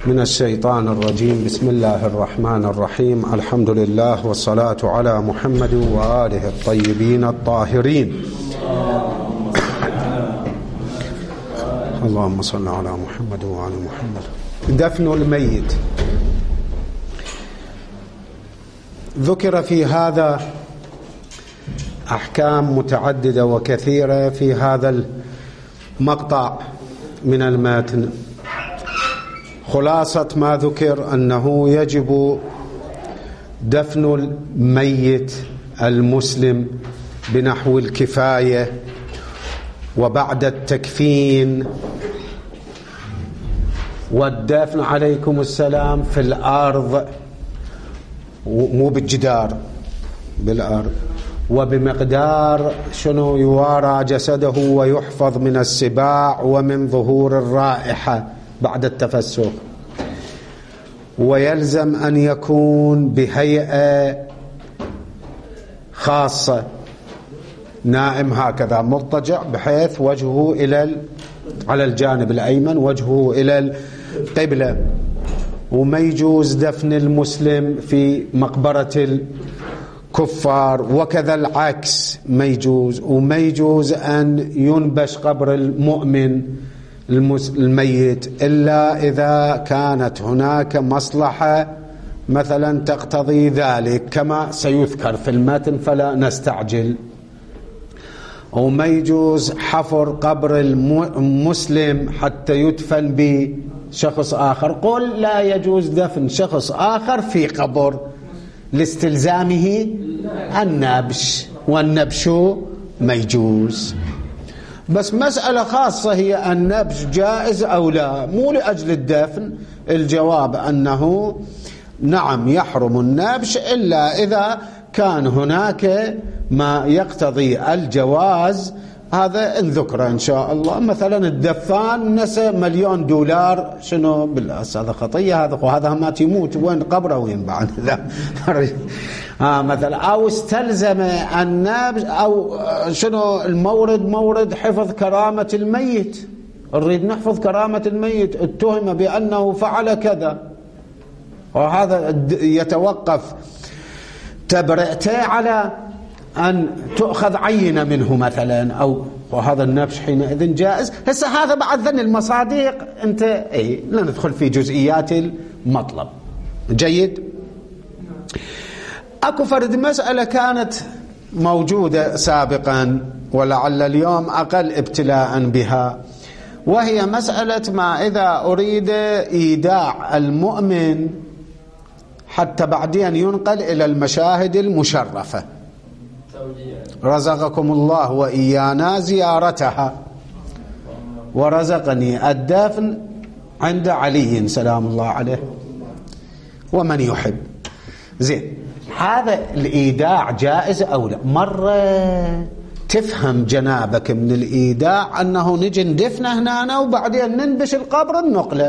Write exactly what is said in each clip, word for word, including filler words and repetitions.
من الشيطان الرجيم. بسم الله الرحمن الرحيم. الحمد لله والصلاة على محمد وآله الطيبين الطاهرين. اللهم صل على محمد وعلى محمد. دفن الميت. ذكر في هذا أحكام متعددة وكثيرة في هذا المقطع من المتن. خلاصة ما ذكر أنه يجب دفن الميت المسلم بنحو الكفاية وبعد التكفين، والدفن عليكم السلام في الأرض مو بالجدار، بالأرض، وبمقدار شنو يوارى جسده ويحفظ من السباع ومن ظهور الرائحة بعد التفسخ. ويلزم أن يكون بهيئة خاصة، نائم هكذا مضطجع بحيث وجهه إلى على الجانب الأيمن، وجهه إلى القبلة. وما يجوز دفن المسلم في مقبرة الكفار، وكذا العكس ما يجوز. وما يجوز أن ينبش قبر المؤمن الميت إلا إذا كانت هناك مصلحة مثلا تقتضي ذلك كما سيذكر في المتن فلا نستعجل. وما يجوز حفر قبر المسلم حتى يدفن بشخص آخر. قل لا يجوز دفن شخص آخر في قبر لاستلزامه النبش، والنبش ما يجوز. بس مسألة خاصة هي النبش جائز أو لا، مو لأجل الدفن. الجواب أنه نعم يحرم النبش إلا إذا كان هناك ما يقتضي الجواز. هذا ذكره إن شاء الله. مثلا الدفان نسى مليون دولار، شنو بالأس هذا خطية هذا، وهذا ما تموت وين قبره وين بعد لا آه مثلا. أو استلزم النبش، أو شنو المورد مورد حفظ كرامة الميت، نريد نحفظ كرامة الميت، اتهم بأنه فعل كذا، وهذا يتوقف تبرئته على أن تؤخذ عينة منه مثلا، أو وهذا النبش حينئذ جائز. هسه هذا بعد ذن المصادق أنت إيه لا ندخل في جزئيات المطلب. جيد. أكو فرد مسألة كانت موجودة سابقا ولعل اليوم أقل ابتلاء بها، وهي مسألة ما إذا أريد إيداع المؤمن حتى بعدين ينقل إلى المشاهد المشرفة، رزقكم الله وإيانا زيارتها، ورزقني الدفن عند علي سلام الله عليه ومن يحب. زين، هذا الإيداع جائز أو لا؟ مرة تفهم جنابك من الإيداع أنه نجي ندفنه هنا وبعدين ننبش القبر النقلة،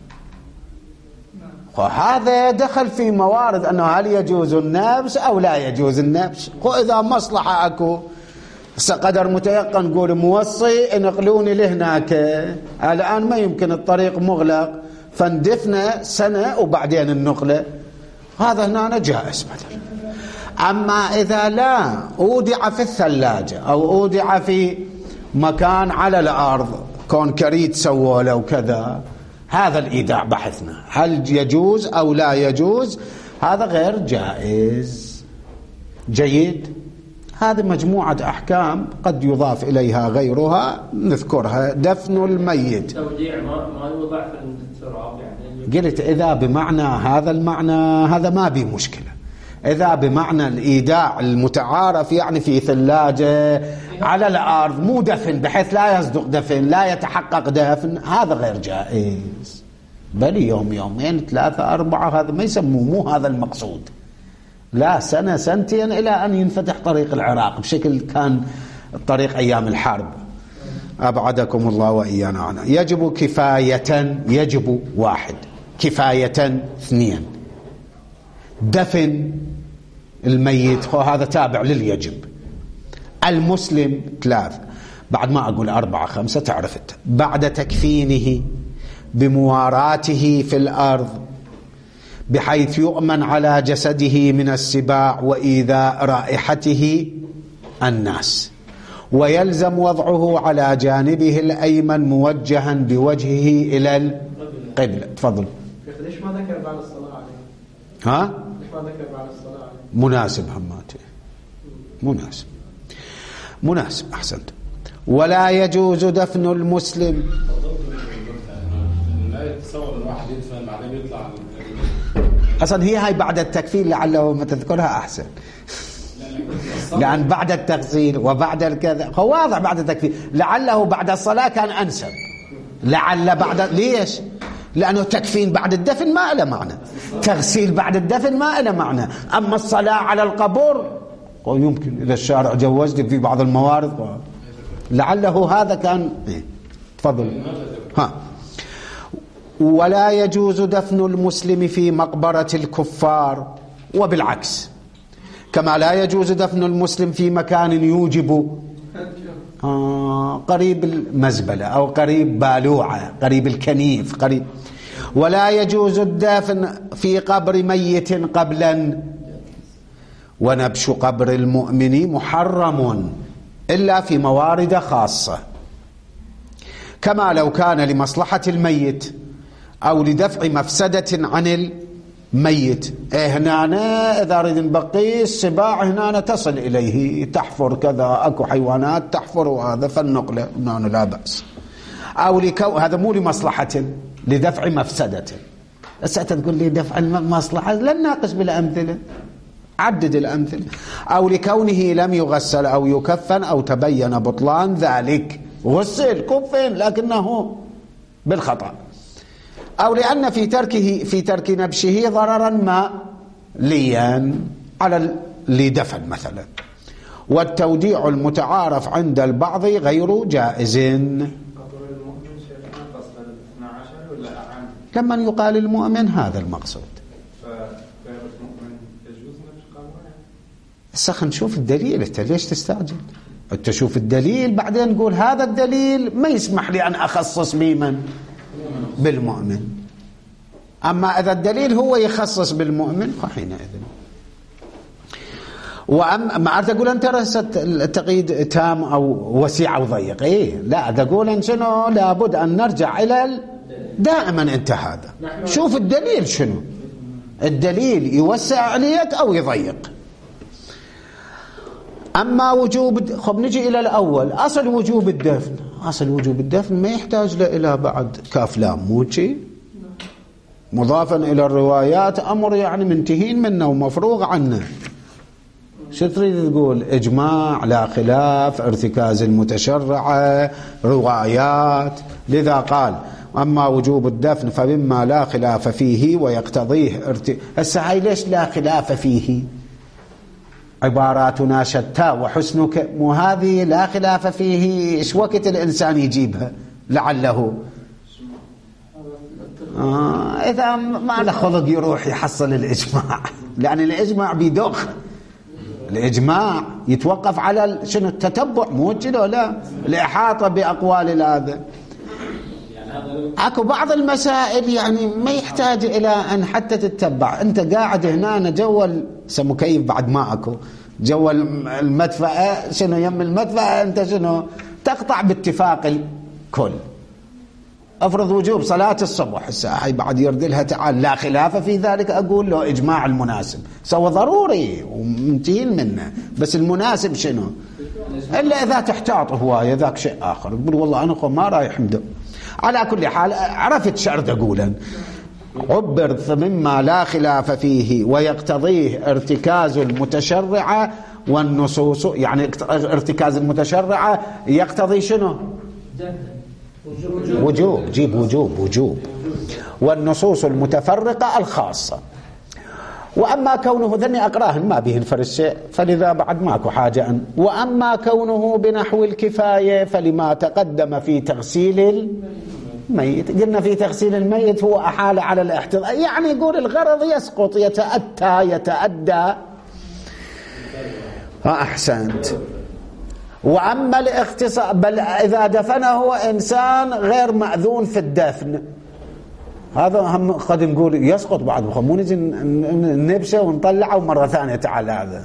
وهذا دخل في موارد أنه هل يجوز النبش أو لا يجوز النبش. وإذا مصلحة أكو قدر متيقن نقول موصي انقلوني لهناك، الآن ما يمكن الطريق مغلق فندفنه سنة وبعدين النقلة، هذا هنا جائز مثلا. أما إذا لا أودع في الثلاجة أو أودع في مكان على الأرض كونكريت سووا له وكذا، هذا الإيداع بحثنا هل يجوز أو لا يجوز، هذا غير جائز. جيد. هذه مجموعة أحكام قد يضاف إليها غيرها نذكرها. دفن الميت توديع ما ما يوضع في التراب يعني. قلت إذا بمعنى هذا المعنى هذا ما بي مشكلة. إذا بمعنى الإيداع المتعارف يعني في ثلاجة على الأرض مو دفن بحيث لا يصدق دفن لا يتحقق دفن، هذا غير جائز. بل يوم يومين ثلاثة أربعة هذا ما يسموه، مو هذا المقصود. لا سنة سنتين إلى أن ينفتح طريق العراق بشكل كان الطريق أيام الحرب، أبعدكم الله وإيانا عنه. يجب كفاية، يجب واحد، كفاية اثنين. دفن الميت وهذا تابع لليجب. المسلم ثلاث، بعد ما أقول أربعة خمسة تعرفت. بعد تكفينه بمواراته في الأرض بحيث يؤمن على جسده من السباع وإيذاء رائحته الناس، ويلزم وضعه على جانبه الأيمن موجها بوجهه إلى القبلة. تفضل. ليش ما ذكر بعد الصلاة عليه؟ ها؟ ليش ما ذكر بعد الصلاة عليه؟ مناسب هماته، مناسب مناسب أحسنت. ولا يجوز دفن المسلم. لا يتصور الواحد يدفن بعدين يطلع أصلا هي هاي بعد التكفير، لعله ما تذكرها أحسن، لأن بعد التغسيل وبعد الكذا هو واضح بعد التكفير، لعله بعد الصلاة كان أنسب، لعل بعد. ليش؟ لأنه تكفين بعد الدفن ما له معنى، تغسيل بعد الدفن ما له معنى، أما الصلاة على القبر ويمكن إذا الشارع جوزت في بعض الموارد، لعله هذا كان. تفضل. ها. ولا يجوز دفن المسلم في مقبرة الكفار، وبالعكس كما لا يجوز دفن المسلم في مكان يوجب آه قريب المزبلة أو قريب بالوعة، قريب الكنيف، قريب. ولا يجوز الدفن في قبر ميت قبلا، ونبش قبر المؤمن محرم إلا في موارد خاصة، كما لو كان لمصلحة الميت أو لدفع مفسدة عن الميت. إيه هنا إذا أريد نبقي السباع هنا تصل إليه، تحفر كذا، أكو حيوانات تحفر وهذا فالنقل هنا لا بأس. أو لكو هذا مو لمصلحة، لدفع مفسدة. بس تقول لي دفع المصلحة، لن ناقش بالأمثلة، عدد الأمثلة. أو لكونه لم يغسل أو يكفن أو تبين بطلان ذلك، غسل كفن لكنه بالخطأ، أو لأن في تركه في ترك نبشه ضررا ما ليا على لدفن مثلا. والتوديع المتعارف عند البعض غير جائز. لما يقال المؤمن هذا المقصود. هسه نشوف الدليل. انت ليش تستعجل؟ انت شوف الدليل بعدين نقول هذا الدليل ما يسمح لي أن أخصص بمن؟ بالمؤمن. أما إذا الدليل هو يخصص بالمؤمن فحينئذ. وأما ما أريد أقول أنت رست التقييد تام أو وسيع أو ضيق، إيه لا تقول أن شنو لابد أن نرجع إلى دائما أنت هذا شوف الدليل شنو، الدليل يوسع عليك أو يضيق. أما وجوب، خب نجي إلى الأول، أصل وجوب الدفن، أصل وجوب الدفن ما يحتاج له إلى بعد كاف لام، مو شيء مضافا إلى الروايات، أمر يعني منتهين منه ومفروغ عنه. شو تريد تقول؟ إجماع، لا خلاف، ارتكاز المتشرعة، روايات. لذا قال أما وجوب الدفن فمما لا خلاف فيه ويقتضيه ارت... هسه هاي ليش لا خلاف فيه؟ عباراتنا شتى وحسنك، مو هذه لا خلاف فيه ايش وقت الإنسان يجيبها لعله آه إذا ما له خلق يروح يحصل الإجماع، لأن الإجماع بيدوخ، الإجماع يتوقف على شنو التتبع، مو كده لا الإحاطة بأقوال هذا. اكو بعض المسائل يعني ما يحتاج الى ان حتى تتبع، انت قاعد هنا جو مكيف بعد ما اكو جو المدفأة، شنو يم المدفأة انت شنو تقطع باتفاق الكل. افرض وجوب صلاة الصبح الساعة بعد يرد لها تعال لا خلاف في ذلك، اقول له اجماع المناسب سوى ضروري ومنتهين منه، بس المناسب شنو؟ الا اذا تحتاط هوايه ذاك شيء اخر، تقول والله انا ما رايح مدو. على كل حال عرفت شعر أقولا عبر مما لا خلاف فيه ويقتضيه ارتكاز المتشرعة والنصوص، يعني ارتكاز المتشرعة يقتضي شنو؟ وجوب، جيب وجوب وجوب، والنصوص المتفرقة الخاصة. وأما كونه ذني أقراهن ما بهن فرس شيء، فلذا بعد ماكو حاجة أن. وأما كونه بنحو الكفاية فلما تقدم في تغسيل الميت، قلنا في تغسيل الميت هو أحال على الاحتضار، يعني يقول الغرض يسقط، يتأتى يتأدى. أحسنت. وأما الاختصاص، بل إذا دفنه إنسان غير مأذون في الدفن، هذا هم قد نقول يسقط بعد، مو نجي نبشه ونطلعه ومرة ثانية تعال هذا.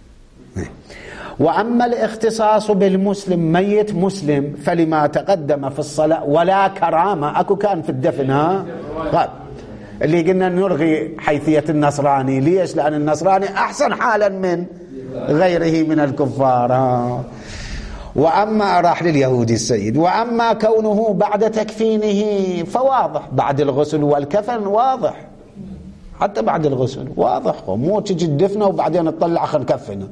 وأما الاختصاص بالمسلم ميت مسلم فلما تقدم في الصلاة ولا كرامة. أكو كان في الدفن ها طيب اللي قلنا نلغي حيثية النصراني. ليش؟ لأن النصراني أحسن حالا من غيره من الكفار. ها. وأما راح لليهودي السيد. وأما كونه بعد تكفينه فواضح، بعد الغسل والكفن واضح، حتى بعد الغسل واضح، مو تجي الدفنة وبعدين تطلع خل كفنه.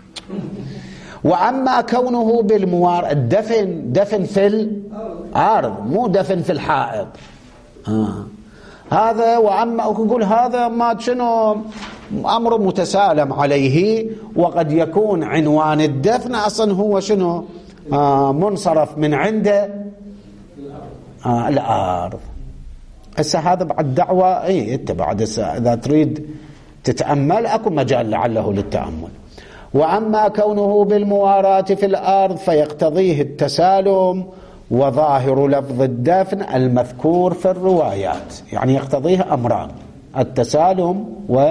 وأما كونه بالموار، الدفن دفن في الأرض مو دفن في الحائط. آه. هذا وأما يقول هذا ما شنو أمر متسالم عليه، وقد يكون عنوان الدفن أصلا هو شنو آه منصرف من عنده آه الأرض. هسه هذا بعد دعوة اي انت بعد اذا تريد تتأمل اكو مجال لعله للتأمل. وأما كونه بالمواراة في الأرض فيقتضيه التسالم، وظاهر لفظ الدفن المذكور في الروايات، يعني يقتضيه أمران التسالم و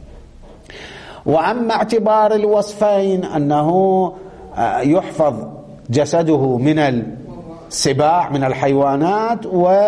وأما اعتبار الوصفين أنه يحفظ جسده من السباع من الحيوانات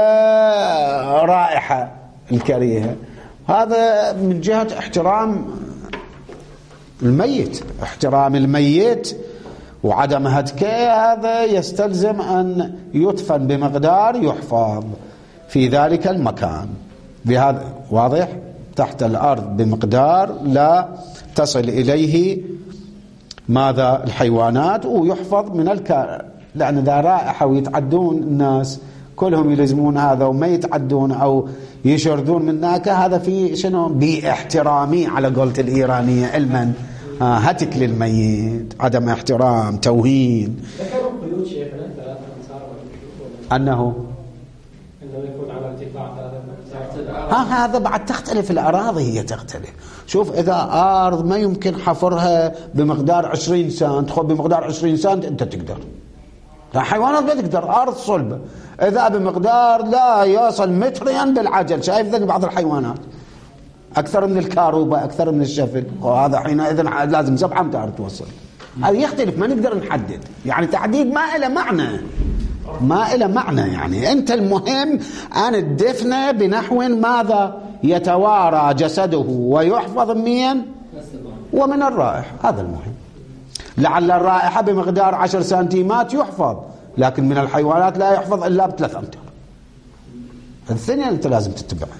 ورائحة الكريهة، هذا من جهة احترام الميت، احترام الميت وعدم هتكه، هذا يستلزم أن يدفن بمقدار يحفظ في ذلك المكان، بهذا واضح، تحت الأرض بمقدار لا تصل إليه ماذا الحيوانات، ويحفظ من الكائن، لأن إذا رائحة ويتعدون الناس كلهم يلزمون هذا وما يتعدون أو يشردون من هناك، هذا في شنو باحترامي على قولة الإيرانية علما آه هتك للميت، عدم احترام، توهين. ذكروا قيود شيخنا ثلاثة أمتار أنه أنه يكون على ارتفاع ثلاثة أمتار. ها هذا بعد تختلف الأراضي، هي تختلف. شوف إذا أرض ما يمكن حفرها بمقدار عشرين سنت، خب بمقدار عشرين سنت أنت تقدر، حيوانات ما تقدر، أرض صلبة. إذا بمقدار لا يصل مترين بالعجل، شايف ذلك بعض الحيوانات أكثر من الكاروبة، أكثر من الشفل، وهذا حينئذ لازم سبعة أمتار توصل. هذا يختلف، ما نقدر نحدد، يعني تحديد ما له معنى، ما له معنى. يعني أنت المهم أن الدفنة بنحو ماذا يتوارى جسده ويحفظ من ومن الرائحة، هذا المهم. لعل الرائحة بمقدار عشر سنتيمات يحفظ، لكن من الحيوانات لا يحفظ إلا بثلاث أمتار. الثانية أنت لازم تتبعها.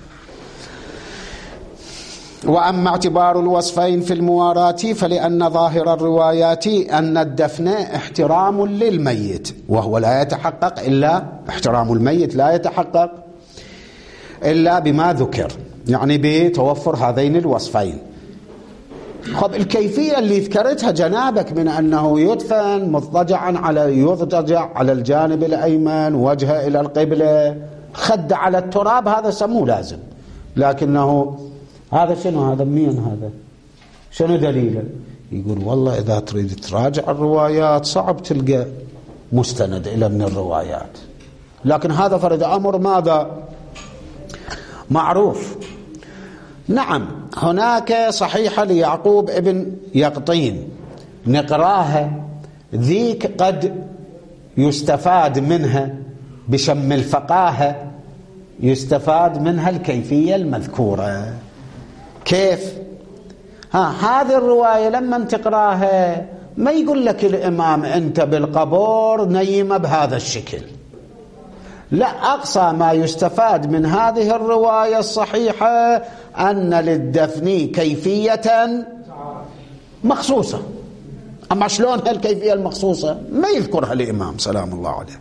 وأما اعتبار الوصفين في المواراة فلأن ظاهر الروايات أن الدفن احترام للميت، وهو لا يتحقق إلا احترام الميت لا يتحقق إلا بما ذكر، يعني بتوفر هذين الوصفين. خب الكيفية اللي ذكرتها جنابك من أنه يدفن مضطجعا على يضطجع على الجانب الأيمن، وجهه إلى القبلة، خد على التراب، هذا سموه لازم، لكنه هذا شنو؟ هذا مين هذا؟ شنو دليله؟ يقول والله إذا تريد تراجع الروايات صعب تلقى مستند إلى من الروايات، لكن هذا فرد أمر ماذا؟ معروف. نعم هناك صحيحة ليعقوب ابن يقطين نقراها، ذيك قد يستفاد منها بشم الفقاهة، يستفاد منها الكيفية المذكورة. كيف؟ ها هذه الرواية لما تقراها ما يقول لك الإمام أنت بالقبور نيمة بهذا الشكل، لا، أقصى ما يستفاد من هذه الرواية الصحيحة أن للدفن كيفية مخصوصة. أما شلون هالكيفية المخصوصة ما يذكرها الإمام سلام الله عليه.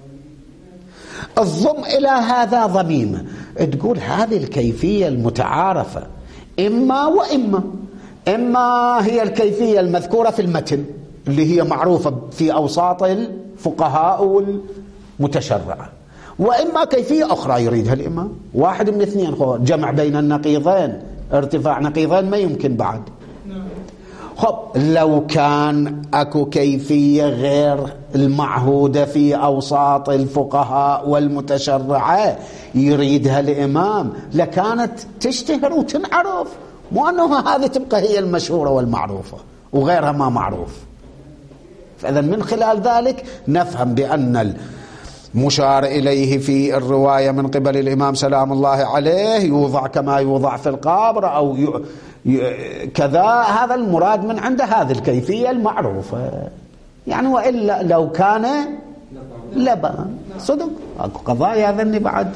الضم إلى هذا ضميمة، تقول هذه الكيفية المتعارفة إما وإما، إما هي الكيفية المذكورة في المتن اللي هي معروفة في أوساط الفقهاء والمتشرعة، وإما كيفية أخرى يريدها الإمام، واحد من اثنين، جمع بين النقيضين، ارتفاع نقيضين ما يمكن بعد، خب لو كان أكو كيفية غير المعهودة في أوساط الفقهاء والمتشرعة يريدها الإمام لكانت تشتهر وتنعرف، مو أنه هذه تبقى هي المشهورة والمعروفة وغيرها ما معروف. فإذا من خلال ذلك نفهم بأن المشار إليه في الرواية من قبل الإمام سلام الله عليه يوضع كما يوضع في القبر أو ي... ي... كذا، هذا المراد من عند هذه الكيفية المعروفة. يعني وإلا لو كان لبان صدق أكو قضايا ذني بعد.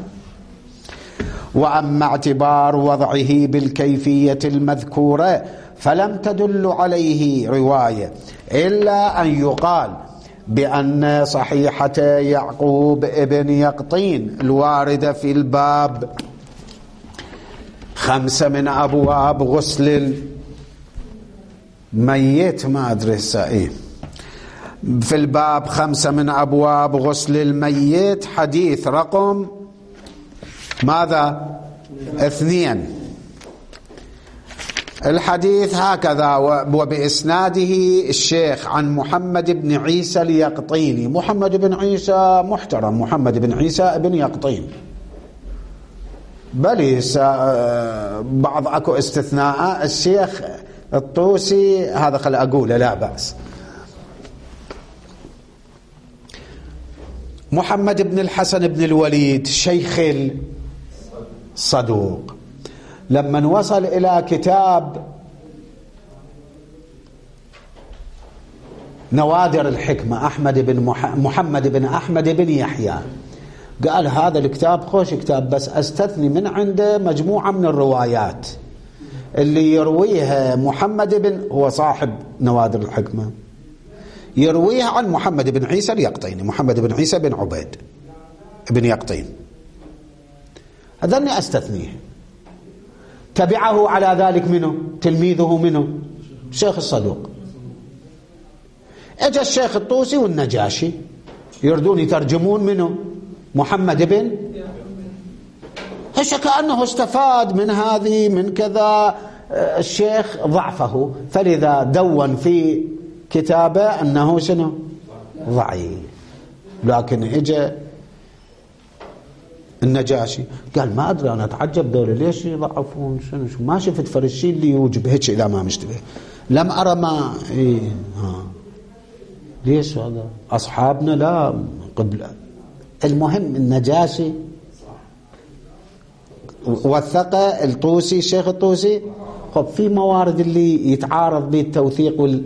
وأما اعتبار وضعه بالكيفية المذكورة فلم تدل عليه رواية إلا أن يقال بأن صحيحة يعقوب ابن يقطين الواردة في الباب خمسة من أبواب غسل الميت، ما أدري السائل في الباب خمسة من أبواب غسل الميت، حديث رقم ماذا؟ اثنين. الحديث هكذا: وبإسناده الشيخ عن محمد بن عيسى اليقطيني. محمد بن عيسى محترم، محمد بن عيسى بن يقطين، بل بعض أكو استثناء. الشيخ الطوسي هذا خل أقوله لا بأس. محمد بن الحسن بن الوليد شيخ الصدوق لما وصل إلى كتاب نوادر الحكمة أحمد بن مح... محمد بن أحمد بن يحيى، قال هذا الكتاب خوش كتاب، بس أستثني من عنده مجموعة من الروايات اللي يرويها محمد بن، هو صاحب نوادر الحكمة، يرويها عن محمد بن عيسى اليقطيني، محمد بن عيسى بن عبيد بن يقطين، هذني أستثنيه. تبعه على ذلك منه تلميذه منه الشيخ الصدوق. اجى الشيخ الطوسي والنجاشي يردون يترجمون منه محمد بن، هش كأنه استفاد من هذه من كذا. الشيخ ضعفه، فلذا دون في كتابه أنه شنو ضعيف. لكن اجى النجاشي قال ما أدري أنا أتعجب دولة ليش يضعفون، شنو شو ما شفت فرشي اللي يوجب هيك إذا ما مشتبه، لم أرى ما إيه ها ليش هذا أصحابنا لا قبل. المهم النجاشي وثق الطوسي الشيخ الطوسي. خب في موارد اللي يتعارض به التوثيق وال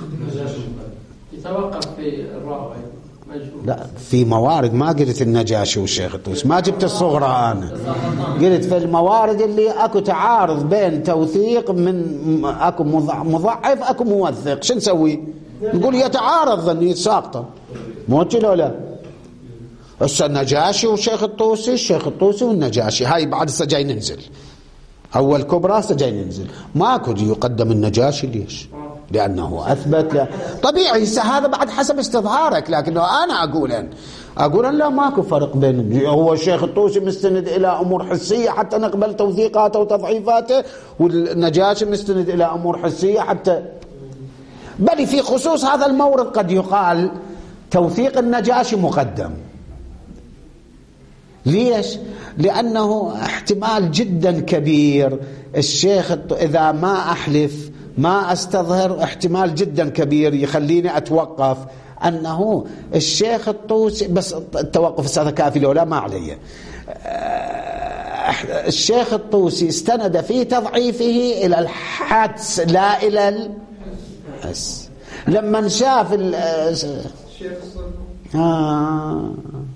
يتوقف في الراوي. لا في موارد، ما قلت النجاشي والشيخ الطوسي، ما جبت الصغرى أنا، قلت في الموارد اللي أكو تعارض بين توثيق من أكو مضعف أكو موثق، شو نسوي؟ نقول يتعارض ظني ساقطة، مو كذا لا. هسه النجاشي والشيخ الطوسي، الشيخ الطوسي والنجاشي، هاي بعد هسه جاي ننزل أول كبرى هسه جاي ننزل. ماكو يقدم النجاشي ليش؟ لأنه أثبت له. طبيعي هذا بعد حسب استظهارك، لكنه أنا أقول أن أقول أن لا ماكو فرق بين هو الشيخ الطوسي مستند إلى أمور حسية حتى نقبل توثيقاته وتضعيفاته، والنجاشي مستند إلى أمور حسية حتى، بل في خصوص هذا المورد قد يقال توثيق النجاشي مقدم. ليش؟ لأنه احتمال جدا كبير الشيخ إذا ما أحلف ما أستظهر، احتمال جدا كبير يخليني أتوقف أنه الشيخ الطوسي، بس التوقف هذا كافي لو لا ما عليه. الشيخ الطوسي استند في تضعيفه إلى الحدس لا إلى الحس. لما شاف الشيخ آه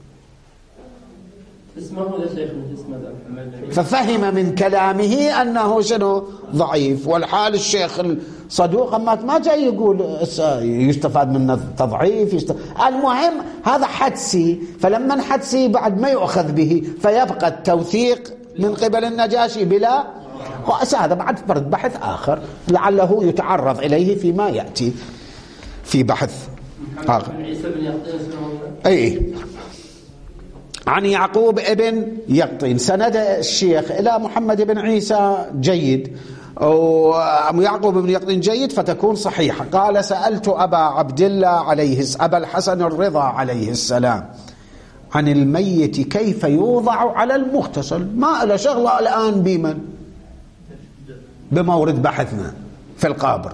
ففهم من كلامه أنه شنو ضعيف، والحال الشيخ الصدوق ما جاي يقول يستفاد من التضعيف يستفاد. المهم هذا حدسي، فلما حدسي بعد ما يؤخذ به فيبقى التوثيق من قبل النجاشي بلا. هذا بعد فرد بحث آخر لعله يتعرض إليه فيما يأتي في بحث آخر. أي عن يعقوب ابن يقطين، سند الشيخ إلى محمد بن عيسى جيد، ويعقوب بن يقظين جيد فتكون صحيحة. قال سألت أبا عبد الله عليه أبا الحسن الرضا عليه السلام عن الميت كيف يوضع على المغتسل. ما له شغلة الآن بمن بمورد بحثنا في القابر.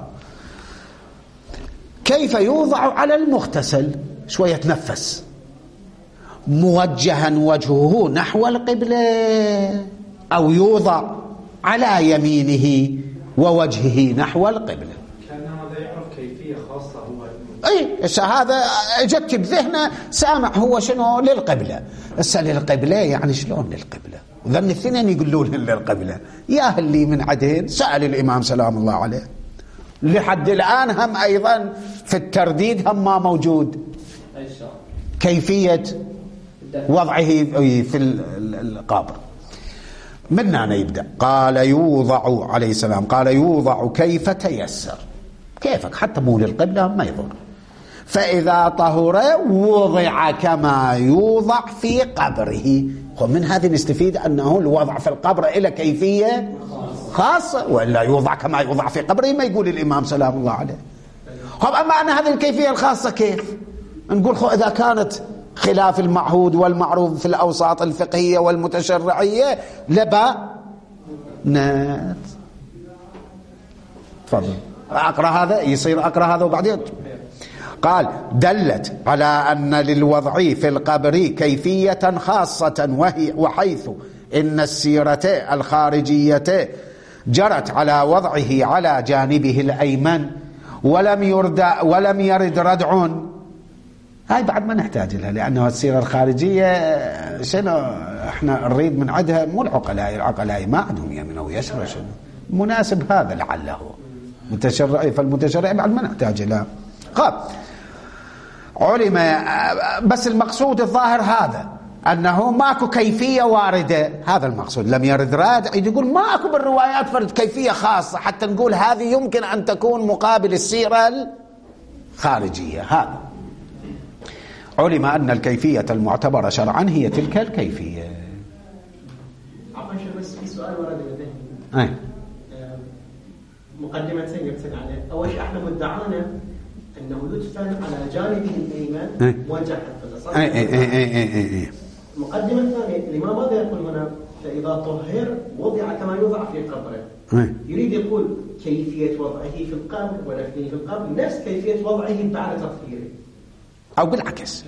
كيف يوضع على المغتسل؟ شوية تنفس. موجها وجهه نحو القبلة أو يوضع على يمينه ووجهه نحو القبلة. كان هذا يعرف كيفية خاصة هو. اي هذا اجت بذهنه سامع هو شنو للقبلة. هسه للقبلة يعني شلون للقبلة؟ وذن الاثنين يقولون للقبلة. يا اللي من عدين سأل الإمام سلام الله عليه لحد الآن هم أيضا في الترديد هم ما موجود كيفية وضعه في القبر. من هنا يبدأ. قال يوضع عليه السلام قال يوضع كيف تيسر. كيفك حتى مو للقبلة ما يضر. فإذا طهر وضع كما يوضع في قبره. ومن هذه نستفيد أنه الوضع في القبر إلى كيفية خاصة وإلا يوضع كما يوضع في قبره ما يقول الإمام سلام الله عليه. طب أما أن هذه الكيفية الخاصة كيف نقول؟ خو إذا كانت خلاف المعهود والمعروف في الأوساط الفقهية والمتشرعية لبا نات. تفضل أقرأ هذا يصير أقرأ هذا وبعدين. قال دلت على أن للوضع في القبر كيفية خاصة وهي وحيث إن السيرة الخارجية جرت على وضعه على جانبه الأيمن ولم يرد ولم يرد ردع. هاي بعد ما نحتاج لها لأنه السيرة الخارجية شنو احنا نريد من عدها مو العقلاء. العقلاء ما عندهم يمين أو يسرى شنو مناسب هذا لعله متشرعي. فالمتشرعي بعد ما نحتاج لها. قال علم بس المقصود الظاهر هذا أنه ماكو كيفية واردة. هذا المقصود. لم يرد رادع يقول ماكو بالروايات فرد كيفية خاصة حتى نقول هذه يمكن أن تكون مقابل السيرة الخارجية. هذا علم أن الكيفية المعتبرة شرعا هي تلك الكيفية. عفوا شيخ بس في سؤال ورد لدي. مقدمتين يبتدئ عليه. أول شيء احنا مدعانا أنه يدفن على جانبه الأيمن موجه القبلة. اي اي اي اي اي. المقدمة الثانية الإمام ماذا يقول هنا؟ فإذا طهر وضع كما يوضع في قبره. يريد يقول كيفية وضعه في القبر ودفنه في القبر نفس كيفية وضعه بعد تطهيره أو بالعكس.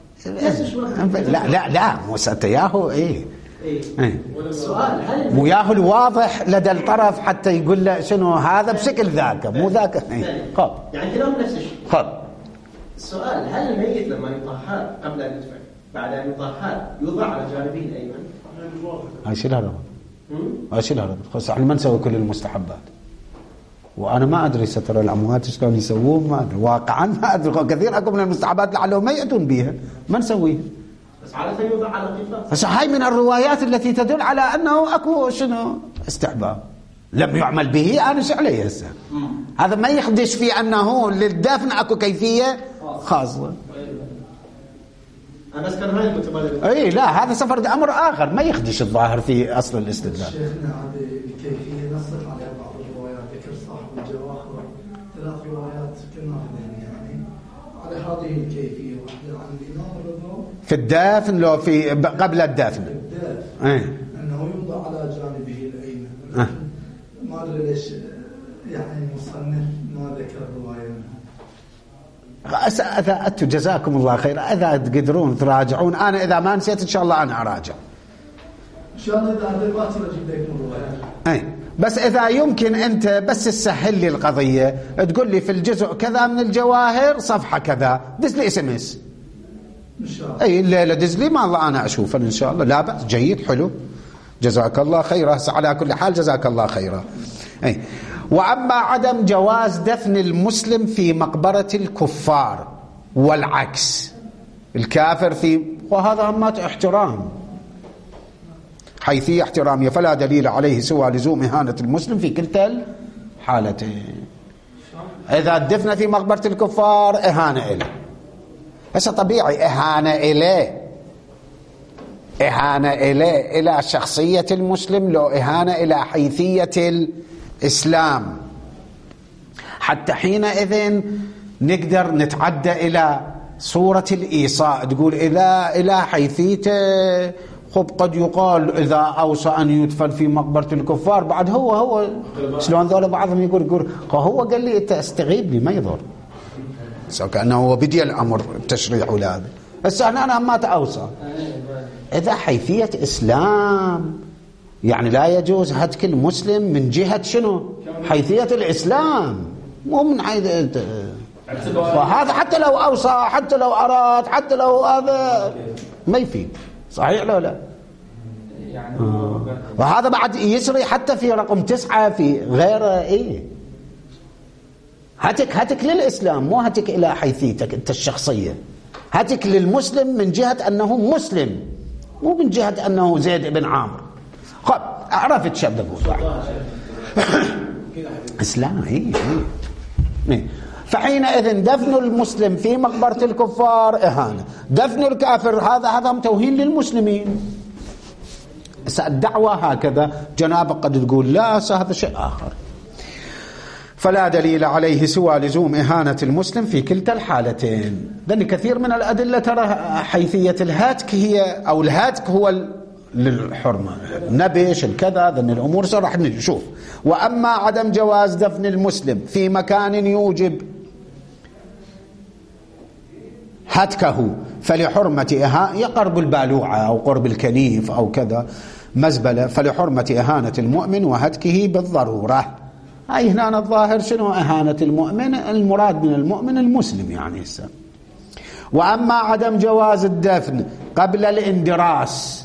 لا لا لا مو ستياهو ايه ايه, إيه. السؤال هل وياه الواضح لدى الطرف حتى يقول له شنو هذا بشكل ذاك مو ذاك. ايه. خب يعني كلام نفس الشيء. خب السؤال هل الميت لما يطهر قبل ان يدفن بعد ان يطهر يوضع على جانبه الايمن؟ هاي شيلها ربط. هاي شيلها ربط. خلاص احنا ما نسوي كل المستحبات. وانا ما ادري ستر الاموات شلون يسوون ما ادري واقعا ما ادري. كثير اكو من المستحبات لعلهم ما ياتون بها ما نسويها. بس عادة يوضع على قفاز. بس هاي من الروايات التي تدل على انه اكو شنو استحباب لم يعمل به. انا ايش عليه هسه؟ هذا ما يخدش في انه للدفن اكو كيفيه خاصه. انا بس كان هاي المتبادل. اي لا هذا سفر امر اخر ما يخدش الظاهر في اصل الاستدلال. شيخنا هذه الكيفيه نصت عليها بعض الروايات. ذكر صاحب الجواهر ثلاث روايات كنا يعني على هذه الكيفيه. واحده عن الامام الرضا في الدافن لو في قبل الدافن. الدافن ايه انه يوضع على جانبه الايمن. اه. ما ادري ليش يعني المصنف ما ذكر الروايه منها. إذا أنتم جزاكم الله خير إذا تقدرون تراجعون. أنا إذا ما نسيت إن شاء الله أنا أراجع إن شاء الله. إذا أدري باكر أجيب لكم الروايات. أي بس إذا يمكن أنت بس تسهل لي القضية تقول لي في الجزء كذا من الجواهر صفحة كذا دز لي اس ام اس إن شاء الله. أي الليلة دز لي ما الله أنا أشوفه إن شاء الله. لا بأس جيد حلو جزاك الله خيرا. على كل حال جزاك الله خيرا. أي وأما عدم جواز دفن المسلم في مقبرة الكفار والعكس الكافر في وهذا همات احترام حيثية احترامية فلا دليل عليه سوى لزوم إهانة المسلم في كلتا الحالتين. إذا الدفن في مقبرة الكفار إهانة إليه. هسه طبيعي إهانة إليه إهانة إليه إلى شخصية المسلم لو إهانة إلى حيثية إسلام، حتى حينئذ نقدر نتعدى إلى صورة الإيصاء، تقول إذا إلى حيثيته خب قد يقال إذا أوصى أن يدفن في مقبرة الكفار، بعد هو هو شلون ذولا بعضهم يقول يقول هو قال لي أنت استغيب لي ما يضر، سواء كأنه هو بدي الأمر التشريع ولا هذا. بس أنا أنا ما تأوصى إذا حيثية إسلام، يعني لا يجوز هتك المسلم من جهة شنو؟ حيثية الإسلام، مو من حيث. وهذا حتى لو أوصى، حتى لو أراد، حتى لو هذا ما يفيد، صحيح لا لا؟ آه. وهذا بعد يسري حتى في رقم تسعة في غيره. إيه هتك هتك للإسلام، مو هتك إلى حيثيتك أنت الشخصية، هتك للمسلم من جهة أنه مسلم، مو من جهة أنه زيد بن عامر. خب عرفت شو بدي أقول. إسلام. إيه إيه. فحينئذ دفن المسلم في مقبرة الكفار إهانة، دفن الكافر هذا هذا توهين للمسلمين. الدعوة هكذا جنابك قد تقول لا، هذا شيء آخر. فلا دليل عليه سوى لزوم إهانة المسلم في كلتا الحالتين. لأن كثير من الأدلة ترى حيثية الهاتك هي أو الهاتك هو للحرمة، نبش الكذا، ذن الأمور راح نشوف. وأما عدم جواز دفن المسلم في مكان يوجب هتكه فلحرمة إهانة، قرب البالوعة أو قرب الكنيف أو كذا مزبلة، فلحرمة إهانة المؤمن وهتكه بالضرورة. أي هنا الظاهر شنو إهانة المؤمن؟ المراد من المؤمن المسلم يعني السلام. وأما عدم جواز الدفن قبل الاندراس،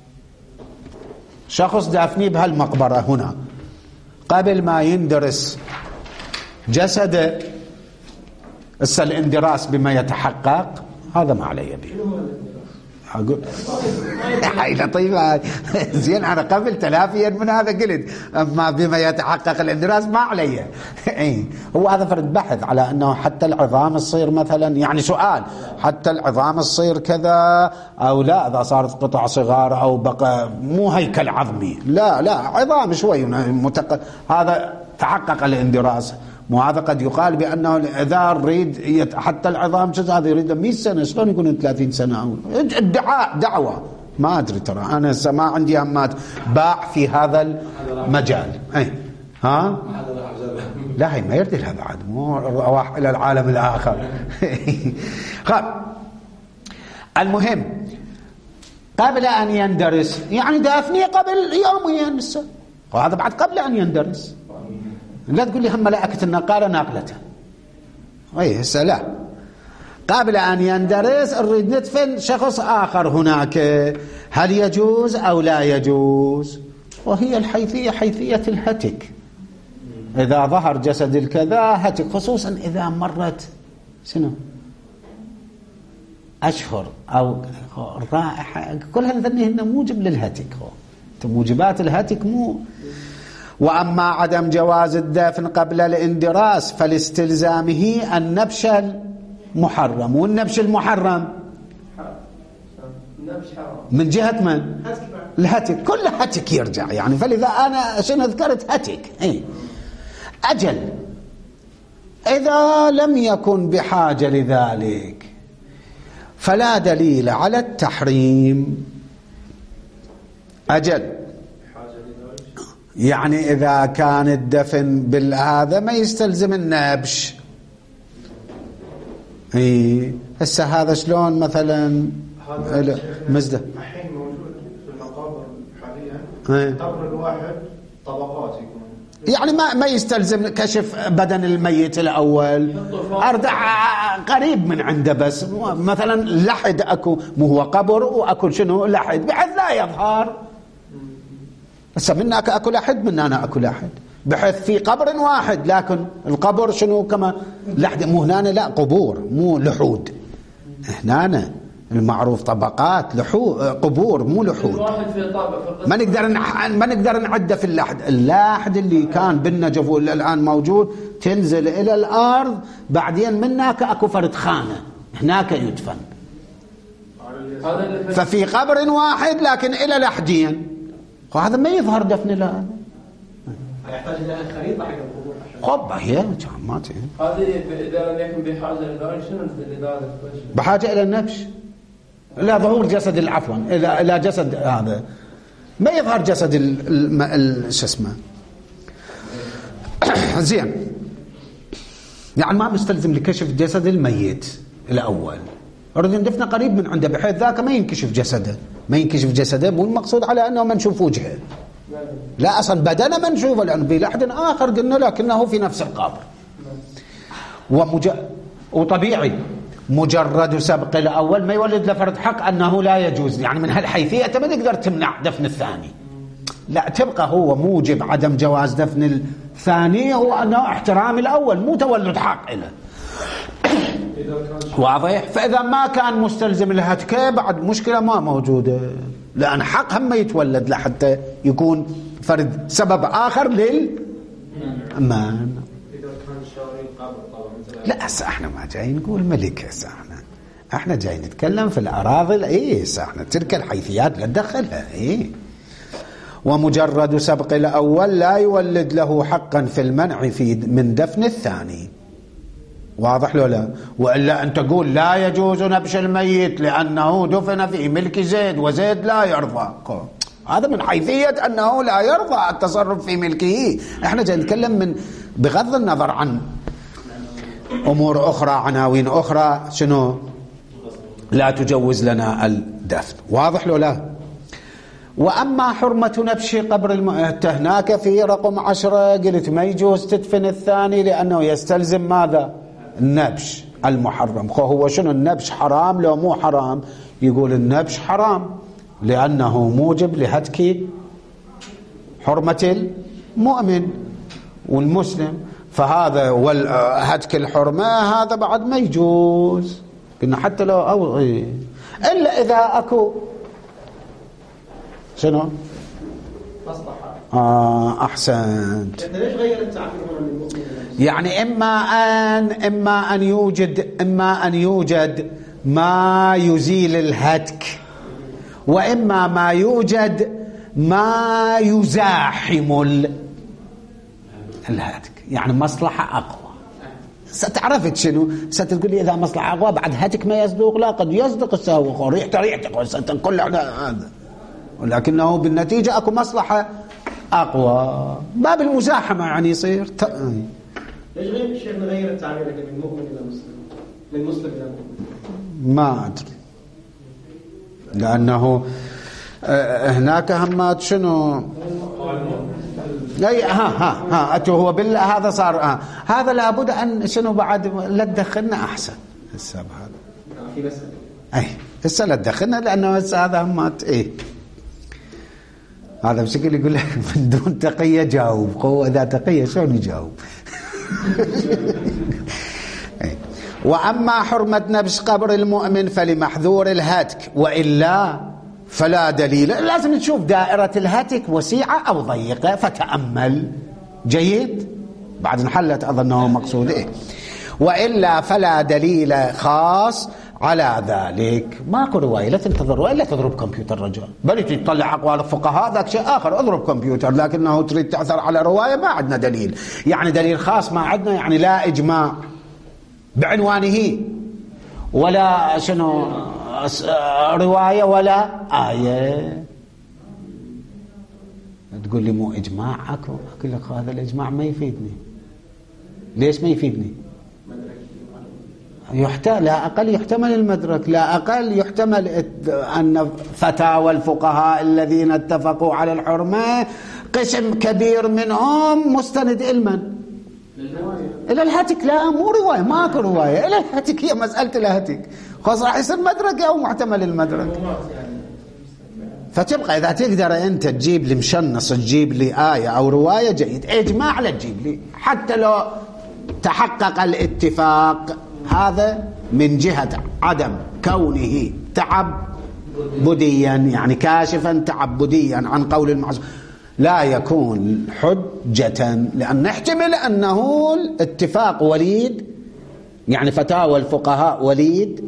شخص دافني بهالمقبرة هنا قبل ما يندرس جسده، السل الاندراس بما يتحقق، هذا ما علي به. أقول هاي لطيفة زين، أنا قبل تلافيا من هذا قلت، أما بما يتحقق الاندراس ما علي. هو هذا فرد بحث على أنه حتى العظام تصير مثلا، يعني سؤال، حتى العظام تصير كذا أو لا، إذا صارت قطع صغار أو بقى مو هيكل عظمي، لا لا عظام شوي متق... هذا تحقق الاندراس. مو هذا قد يقال بأنه إذا نريد يت... حتى العظام جزء هذا يريد مئة سنة، شلون يكون ثلاثين سنة؟ أو ادعاء دعوة ما أدري، ترى أنا ما عندي همات باع في هذا المجال. أي ها لا، هي ما يرد لها بعد، مو رواح إلى العالم الآخر. خب المهم قبل أن يندرس، يعني دافني قبل يومين لسه، وهذا بعد قبل أن يندرس. لا تقول لي هم ملائكة النقالة ناقلته، اي هسه لا، قبل أن يندرس نريد ندفن شخص آخر هناك، هل يجوز أو لا يجوز؟ وهي الحيثية حيثية الهتك، إذا ظهر جسد الكذا هتك، خصوصا إذا مرت شنو أشهر أو رائحة، كل هذه موجب للهتك، موجبات الهتك مو. وأما عدم جواز الدفن قبل الاندراس فلاستلزامه النبش المحرم، والنبش المحرم من جهة من؟ الهتك، كل هتك يرجع يعني. فلذا أنا شنو ذكرت هتك. إيه؟ أجل إذا لم يكن بحاجة لذلك فلا دليل على التحريم. أجل يعني إذا كان الدفن بالهذا ما يستلزم النبش. إيه هسه هذا شلون مثلا مزده الحين موجود في المقابر حاليا، قبر الواحد طبقات يكون، يعني ما ما يستلزم كشف بدن الميت الأول، أردع قريب من عنده، بس مثلا لحد أكو، مو هو قبر وأكو شنو لحد بحيث لا يظهر. هسه منك أكو لحد، من أنا أكو لحد، بحيث في قبر واحد، لكن القبر شنو كما لحد، مو هنا لا قبور مو لحود، هنا المعروف طبقات لحود قبور مو لحود. ما نقدر ما نقدر نعده في اللحد. اللحد اللي كان بالنجف والآن موجود تنزل إلى الأرض، بعدين منك أكو فرد خانة هناك يدفن، ففي قبر واحد لكن إلى لحدين، وهذا ما يظهر دفن له. يحتاج إلى خريطة حق القبور. قبة هي جامات. هذه إذا لم يكن بحاجة إلى شنو الدليل؟ بحاجة إلى النبش، لا ظهور جسد العفوا إلى إلى جسد هذا ما يظهر جسد ال شو اسمه. زين، يعني ما مستلزم لكشف جسد الميت الأول، أريد ندفنه قريب من عنده بحيث ذاك ما ينكشف جسده، ما ينكشف جسده، مو المقصود على أنه ما نشوف وجهه، لا أصلا بدنه ما نشوفه لأنه بلحد آخر قلنا لكنه في نفس القبر. ومج... وطبيعي مجرد سبق الأول ما يولد لفرد حق أنه لا يجوز، يعني من هالحيثية أنت ما تقدر تمنع دفن الثاني، لا تبقى هو موجب عدم جواز دفن الثاني هو أنه احترام الأول مو تولد حق له. واضح؟ فإذا ما كان مستلزم الهتكة بعد مشكلة ما موجودة، لأن حق هم يتولد لحتى يكون فرد سبب آخر للأمان. لا هسه احنا ما جاي نقول ملك، هسه احنا احنا جاي نتكلم في الأراضي. ايه هسه احنا تلك الحيثيات لا تدخلها. ايه ومجرد سبق الأول لا يولد له حقا في المنع في من دفن الثاني. واضح له لا؟ وإلا أن تقول لا يجوز نبش الميت لأنه دفن في ملك زيد وزيد لا يرضى، هذا من حيثية أنه لا يرضى التصرف في ملكه. احنا جاي نتكلم من بغض النظر عن أمور أخرى عناوين أخرى شنو لا تجوز لنا الدفن. واضح له لا؟ وأما حرمة نبش قبر المؤمن هناك في رقم عشرة قلت ما يجوز تدفن الثاني لأنه يستلزم ماذا؟ النبش المحرم. هو شنو النبش حرام لو مو حرام؟ يقول النبش حرام لأنه موجب لهتك حرمة المؤمن والمسلم، فهذا والهتك الحرمة هذا بعد ما يجوز، قلنا حتى لو أو إيه. إلا إذا أكو شنو؟ مصلحة. آه أحسنت. ليش غير التعبير هنا من المؤمن؟ يعني إما أن إما أن يوجد إما أن يوجد ما يزيل الهتك، وإما ما يوجد ما يزاحم الهتك، يعني مصلحة أقوى. ستعرفت شنو؟ ستقول لي إذا مصلحة أقوى بعد هتك ما يصدق، لا قد يصدق الساوق ريحته ريحتك وستنقل على هذا، ولكنه بالنتيجة أكو مصلحة أقوى. باب المزاحمة يعني يصير ت... ليش غير الشيخ نغير التعبير من مؤمن إلى مسلم، من مسلم إلى مؤمن؟ ما أدري، لأنه هناك همات شنو اي ها ها ها اتو هو بالله هذا صار آه. هذا لابد ان شنو بعد لا تدخلنا احسن هسه بهذا في مسألة اي هسه لا تدخلنا لانه هسه هذا همات ايه هذا بشكل يقول لك من دون تقية جاوب، قوة إذا تقية شلون يجاوب؟ وأما حرمة نبش قبر المؤمن فلمحذور الهتك، وإلا فلا دليل. لازم نشوف دائرة الهتك وسيعة أو ضيقة فتأمل جيد، بعد انحلت أظنه مقصود إيه. وإلا فلا دليل خاص على ذلك. ماكو رواية، لا تنتظر رواية، لا تضرب كمبيوتر رجال، بل تطلع أقوال الفقهاء ذاك شيء آخر، اضرب كمبيوتر، لكنه تريد تعثر على رواية ما عندنا دليل. يعني دليل خاص ما عندنا، يعني لا إجماع بعنوانه ولا شنو رواية ولا آية. تقول لي مو إجماع أكو، أقول لك هذا الإجماع ما يفيدني. ليش ما يفيدني؟ يحتمل لا أقل يحتمل المدرك، لا أقل يحتمل أن فتاوى الفقهاء الذين اتفقوا على الحرمة قسم كبير منهم مستند إلمن إلى الهتك. لا مو رواية، ماكو رواية إلى الهتك، هي مسألة الهتك خاص راح يصير مدرك أو محتمل المدرك. فتبقى إذا تقدر أنت تجيب لي مشنص، تجيب لي آية أو رواية جيد، إجماع لا تجيب لي، حتى لو تحقق الاتفاق هذا من جهة عدم كونه تعبديا، يعني كاشفا تعبديا عن قول المعصوم، لا يكون حجة، لأن نحتمل أنه الاتفاق وليد، يعني فتاوى الفقهاء وليد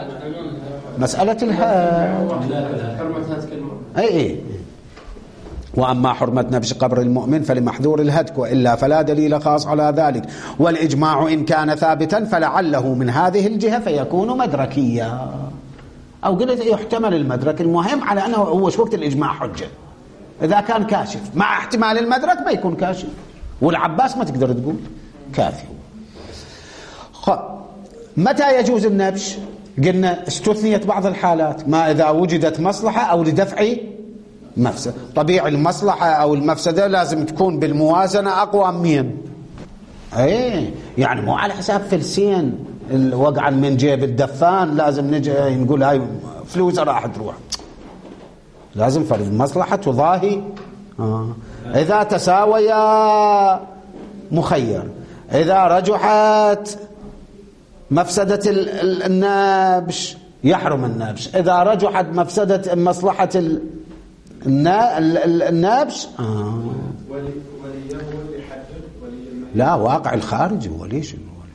مسألة الحال. أي أي وأما حرمة نبش قبر المؤمن فلمحذور الهتك، وإلا فلا دليل خاص على ذلك، والإجماع إن كان ثابتا فلعله من هذه الجهة فيكون مدركيا، أو قلت يحتمل المدرك، المهم على أنه هو وقت الإجماع حجة إذا كان كاشف، مع احتمال المدرك ما يكون كاشف، والعباس ما تقدر تقول كافي. متى يجوز النبش؟ قلنا استثنيت بعض الحالات، ما إذا وجدت مصلحة أو لدفع مفسدة. طبيعي المصلحة أو المفسدة لازم تكون بالموازنة أقوى من ايه، يعني مو على حساب فلسين وقعا من جيب الدفان لازم نجي نقول هاي فلوسه راح تروح، لازم فرض مصلحة تضاهي. آه. إذا تساويا مخير، إذا رجحت مفسدة النابش يحرم النابش، إذا رجحت مفسدة مصلحة النابش آه. لا، واقع الخارج هو ليش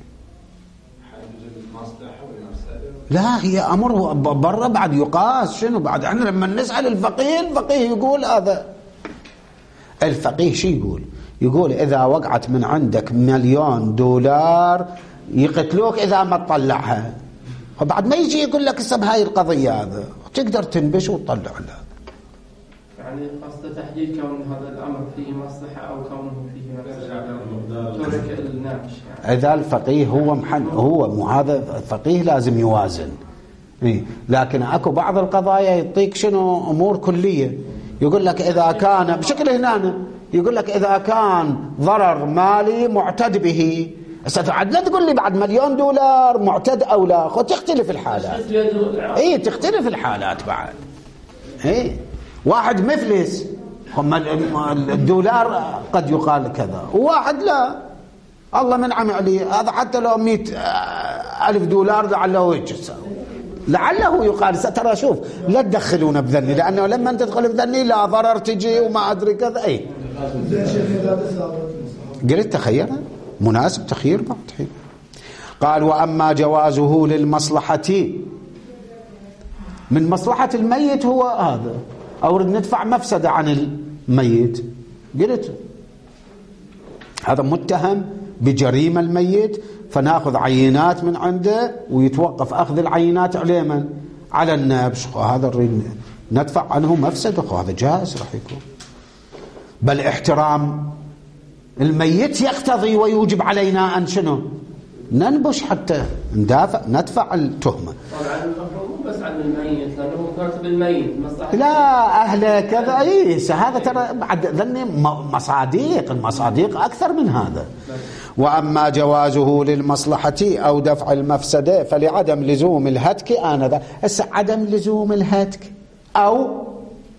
لا، هي أمر برا بعد يقاس. شنو بعد؟ احنا لما نسأل الفقيه، الفقيه يقول هذا. الفقيه شي يقول؟ يقول إذا وقعت من عندك مليون دولار يقتلوك إذا ما تطلعها، وبعد ما يجي يقول لك اسم هاي القضية هذا تقدر تنبش وتطلع لها. يعني قصد تحديد كون هذا الأمر فيه مصلحة أو كونه فيه ترك النابش. يعني إذا الفقيه هو محن هو مو هذا الفقيه لازم يوازن. إيه؟ لكن أكو بعض القضايا يعطيك شنو أمور كلية، يقول لك إذا كان بشكل هنا، يقول لك إذا كان ضرر مالي معتد به، ستعد لا تقول لي بعد مليون دولار معتد أو لا، خو تختلف الحالات. إيه تختلف الحالات بعد. إيه واحد مفلس الدولار قد يقال كذا، وواحد لا الله منعم عليه، هذا حتى لو مئة ألف دولار لعله يجسر، لعله يقال. ترى شوف لا تدخلون بذني، لأنه لما تدخل بذني لا ضرر تجي وما أدري كذا. أي قلت تخير مناسب تخير بعض حين. قال وأما جوازه للمصلحة، من مصلحة الميت هو هذا، أو ندفع مفسدة عن الميت، قلت هذا متهم بجريمة الميت، فناخذ عينات من عنده ويتوقف أخذ العينات على من؟ على النابش، وهذا نريد ندفع عنه مفسدة، وهذا جائز راح يكون. بل احترام الميت يقتضي ويوجب علينا أن شنو؟ ننبش حتى ندافع ندفع التهمة. طبعا المفروض بس عن الميت، لأنه كاتب الميت مصلحة لا أهله كذا. أي هذا ترى بعد ذني مصاديق، المصاديق أكثر من هذا. وأما جوازه للمصلحة أو دفع المفسدة فلعدم لزوم الهتك آنذاك. هسه عدم لزوم الهتك أو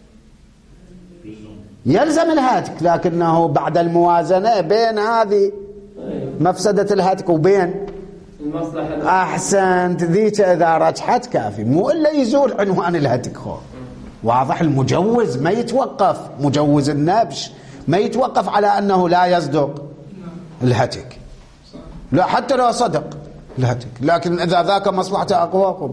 يلزم الهتك، لكنه بعد الموازنة بين هذه مفسدة الهتك وبين المصلحة أحسنت ذيك إذا رجحت كافي، مو إلا يزول عنوان الهتك. خو واضح. المجوز ما يتوقف، مجوز النبش ما يتوقف على أنه لا يصدق الهتك، لا حتى لو صدق الهتك، لكن إذا ذاك مصلحته أقوى.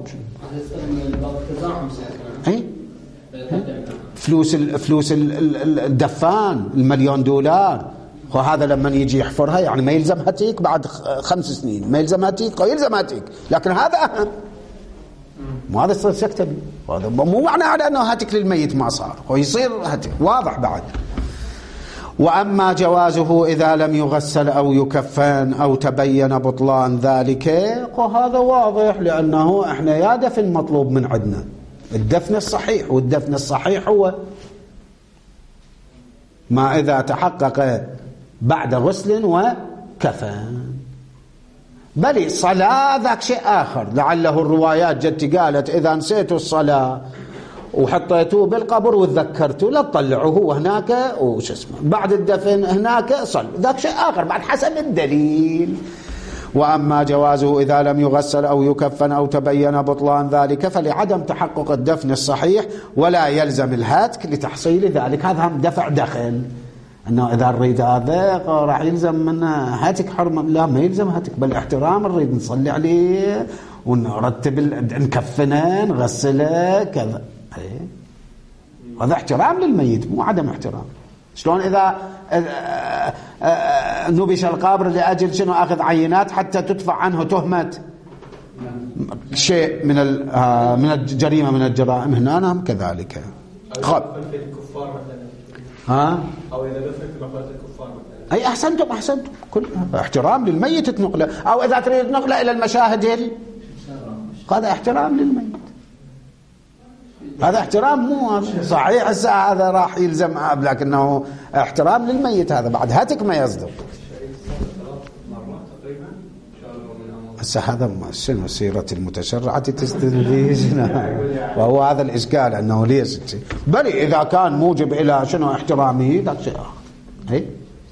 أي فلوس فلوس الدفان المليون دولار، وهذا لما يجي يحفرها يعني ما يلزم هتيك بعد خمس سنين، ما يلزم هتيك أو يلزم هتيك، لكن هذا أهم. مو هذا يصير سكتة، هذا مو معنى على أنه هتك للميت ما صار، ويصير هتك واضح بعد. وأما جوازه إذا لم يغسل أو يكفن أو تبين بطلان ذلك، وهذا واضح، لأنه إحنا يا دفن مطلوب من عندنا الدفن الصحيح، والدفن الصحيح هو ما إذا تحقق بعد غسل وكفن. بل صلاة ذاك شيء آخر، لعله الروايات جت قالت إذا نسيتوا الصلاة وحطيتوه بالقبر وتذكرتوا لا تطلعوه هو هناك وش اسمه بعد الدفن هناك صل، ذاك شيء آخر بعد حسب الدليل. وأما جوازه إذا لم يغسل أو يكفن أو تبين بطلان ذلك فلعدم تحقق الدفن الصحيح ولا يلزم الهتك لتحصيل ذلك. هذا هم دفع دخل، أنه إذا نريد هذا راح يلزم منه هتك حرمة، لا ما يلزم هتك، بل احترام نريد نصلي عليه ونرتب نكفنه نغسله كذا. هذا احترام للميت مو عدم احترام. شلون إذا نبش القبر لأجل شنو أخذ عينات حتى تدفع عنه تهمة شيء من من الجريمة من الجرائم، هنا نعم كذلك. خب في الكفار مثلا ها أو إذا دفنت مقبرة الكفار مثلا. أي أحسنتم أحسنتم كل احترام للميت تنقله، أو إذا تريد نقله إلى المشاهد هذا احترام للميت، هذا احترام مو صحيح. هسه هذا راح يلزم أب لكنه احترام للميت، هذا بعد هاتك ما يصدق. هسه هذا شنو سيرة المتشرعة تستدل وهو هذا الإشكال أنه ليش بل إذا كان موجب إلى شنو احترامه ذاك شيء آخر. هي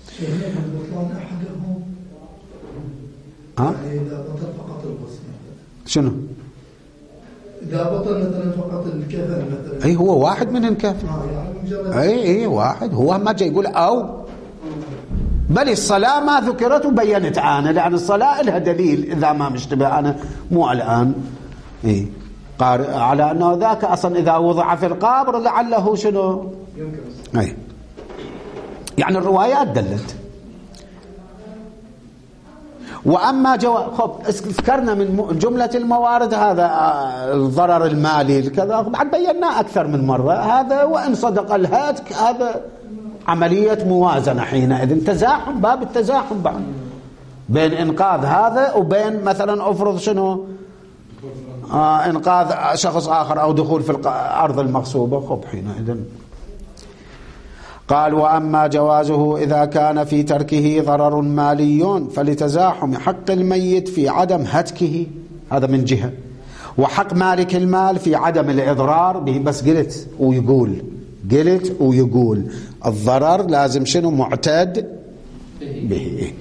ها إذا بطل فقط الغسل شنو إذا بطل مثلا فقط الكفن مثلا أي هو واحد من الكفن أي أي واحد هو ما جاي يقول أو بل الصلاة ما ذكرت وبينت أنا لأن الصلاة لها دليل إذا ما مشتبه أنا مو الآن إيه قارئ على أنه ذاك أصلا إذا وضع في القبر لعله شنو أي يعني الروايات دلت. وأما جواب خب ذكرنا من جملة الموارد هذا الضرر المالي كذا بعد بينا أكثر من مرة هذا، وإن صدق الهاتك هذا عملية موازنة حينئذ تزاحم باب التزاحم بعد بين إنقاذ هذا وبين مثلا أفرض شنو آه إنقاذ شخص آخر أو دخول في الأرض المغصوبة. خب حينئذ قال وأما جوازه إذا كان في تركه ضرر مالي فلتزاحم حق الميت في عدم هتكه، هذا من جهة، وحق مالك المال في عدم الإضرار به. بس قلت ويقول قلت ويقول الضرر لازم شنو معتاد به.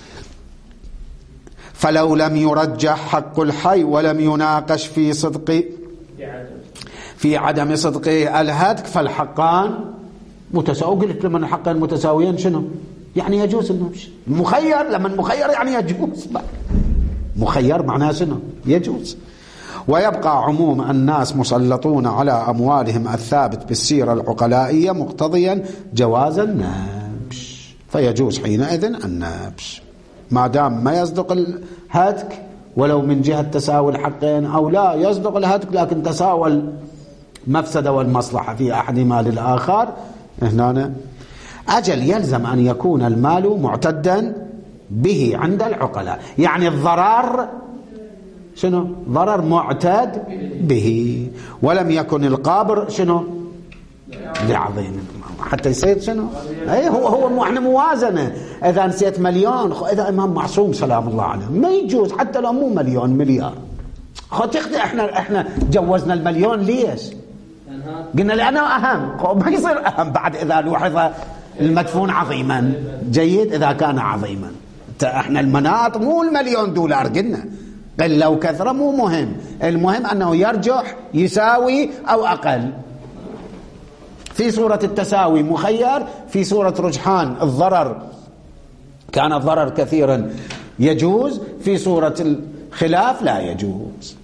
فلو لم يرجح حق الحي ولم يناقش في صدق في عدم صدقه الهتك فالحقان متساوي. قلت لما الحقين متساويين شنو يعني يجوز انه مخير، لما مخير يعني يجوز، مخير معناه شنو يجوز. ويبقى عموم الناس مسلطون على أموالهم الثابت بالسيرة العقلائية مقتضيا جواز النبش، فيجوز حينئذ النبش ما دام ما يصدق الهتك ولو من جهة تساوي الحقين، أو لا يصدق الهتك لكن تساوى المفسدة والمصلحة في أحدهما للآخر. هنا أجل يلزم أن يكون المال معتدا به عند العقلاء، يعني الضرر شنو ضرر معتاد به، ولم يكن القابر شنو لعظيم حتى يصير شنو اي هو هو مو احنا موازنه. اذا نسيت مليون اذا امام معصوم سلام الله عليه ما يجوز حتى لو مو مليون مليار. خو تخدي احنا احنا جوزنا المليون ليش؟ قلنا لانه اهم، ما يصير اهم بعد اذا لوحظ المدفون عظيما. جيد اذا كان عظيما. احنا المناط مو المليون دولار قلنا قل لو كثرة مو مهم، المهم أنه يرجح يساوي أو أقل. في صورة التساوي مخير، في صورة رجحان الضرر كان الضرر كثيرا يجوز، في صورة الخلاف لا يجوز.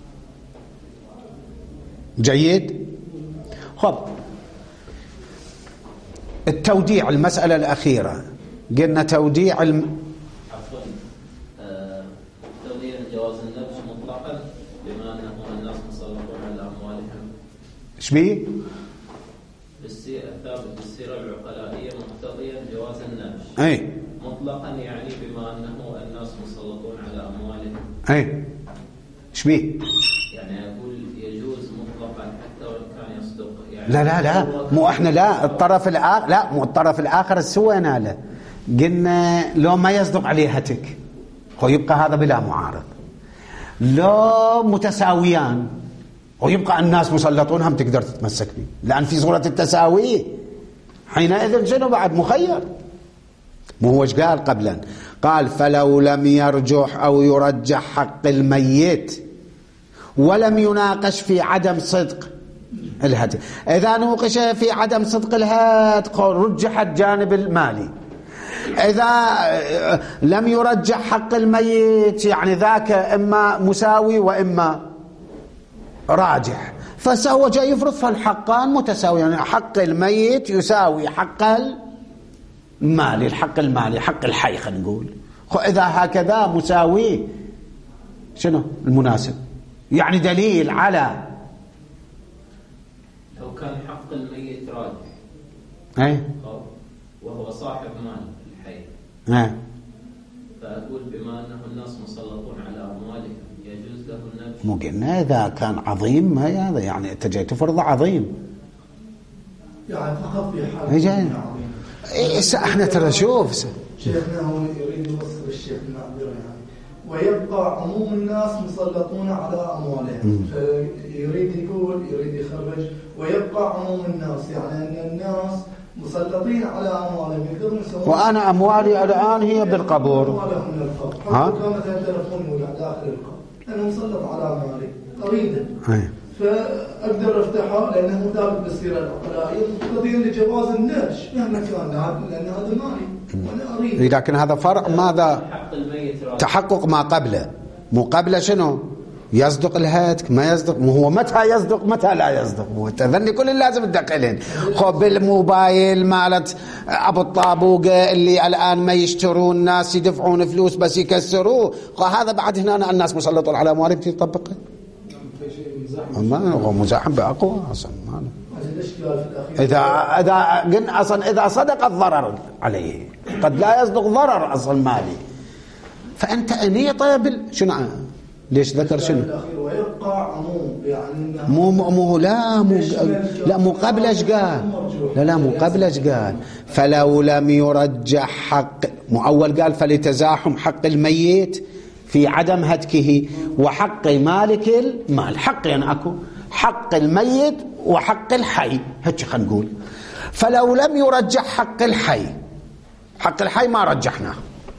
جيد. خب التوديع المسألة الأخيرة قلنا توديع الم... ايش بيه؟ الثابت بالسيرة العقلائية مقتضيا جواز النبش. اي مطلقا يعني بما انه الناس مسلطون على اموالهم. اي ايش بيه؟ يعني اقول يجوز مطلقا حتى وان كان يصدق يعني. لا لا لا مو احنا لا الطرف الاخر لا مو الطرف الاخر سوينا له قلنا لو ما يصدق عليه هتك هو يبقى هذا بلا معارض، لو متساويان ويبقى الناس مسلطون هم تقدر تتمسك به، لأن في صورة التساوي حينئذ شنو بعد مخير. مو هو ايش قال قبلا؟ قال فلو لم يرجح أو يرجح حق الميت ولم يناقش في عدم صدق الهدي. إذا نوقش في عدم صدق الهدي رجح الجانب المالي، إذا لم يرجح حق الميت يعني ذاك إما مساوي وإما راجح، فسوى جاي يفرض فالحقان متساويان، يعني حق الميت يساوي حق المالي، الحق المالي حق الحي خلينا نقول. إذا هكذا مساوي شنو المناسب؟ يعني دليل على لو كان حق الميت راجح اي وهو صاحب مال الحي، اي فأقول بما أنه الناس مسلطون على أموالهم يجوز له النبش. مو قلنا إذا كان عظيم ما هذا يعني أنت جاي تفرض عظيم يعني فقط في حال اي جاي إيه احنا ترى شوف شيخنا هو يريد يوصل الشيخ المعذرة يعني ويبقى عموم الناس مسلطون على أموالهم، فيريد يقول يريد يخرج ويبقى عموم الناس، يعني أن الناس مسلطين على أموالهم يقدرون يسوون، وأنا أموالي الآن هي بالقبور. أموالهم من القبر، ها؟ كما مثلا تلفون يوجع داخل القبر، أنا مسلط على أموالي أريده، فأقدر أفتحه لأنه ثابت بالسيرة العقلائية مقتضيا لجواز النبش مهما كان، لأن هذا مالي وأنا أريد. لكن هذا فرق ماذا؟ تحقق ما قبله، مو قبله شنو؟ يصدق الهتك ما يصدق، مو هو متى يصدق متى لا يصدق، مو تذني كل لازم تدقلين. خب بالموبايل مالت ابو الطابوقه اللي الان ما يشترون، الناس يدفعون فلوس بس يكسروه، هذا بعد هنا الناس مسلطون على اموالهم تطبقه. ما هو مزاحم باقوى اصلا. اذا اذا قلنا اصلا اذا صدق الضرر عليه، قد لا يصدق ضرر اصلا مالي، فانت اني طيب شنو ليش ذكر شنو؟ ويبقى عموم يعني مو مو لا مو لا مو قبل ايش قال؟ لا لا مو قبل ايش قال؟ فلو لم يرجح حق، مو اول قال فلتزاحم حق الميت في عدم هتكه وحق مالك المال، حقين اكو، حق الميت وحق الحي، هيك خلينا نقول. فلو لم يرجح حق الحي، حق الحي ما رجحناه،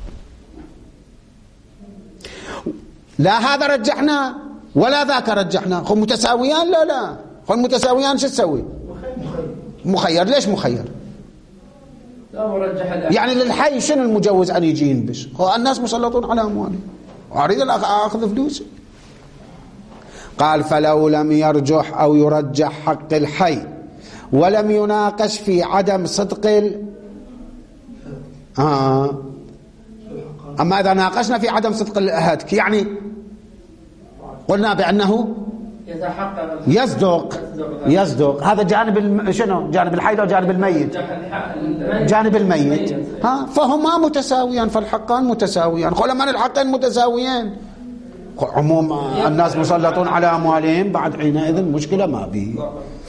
لا هذا رجحنا ولا ذاك رجحنا، خو متساويان؟ لا لا، خو متساويان شو تسوي؟ مخير. ليش مخير؟ لا مرجح يعني للحي شنو المجوز أن يجي ينبش؟ هو الناس مسلطون على أموالهم، أريد أخذ فلوس. قال فلو لم يرجح أو يرجح حق الحي ولم يناقش في عدم صدق ال... آه. أما إذا ناقشنا في عدم صدق الهتك يعني قلنا بأنه يصدق يصدق هذا جانب الم... شنو جانب الحي أو جانب الميت؟ جانب الميت. ها فهما متساويان، فالحقان متساويان. قل من الحقين متساويان، عموم الناس مسلطون على أموالهم، بعد حينئذ مشكلة ما به.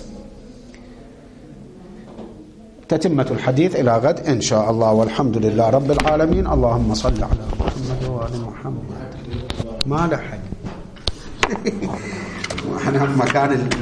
تتمة الحديث إلى غد إن شاء الله، والحمد لله رب العالمين. اللهم صل على محمد وآل محمد. ما لحق احنا مكان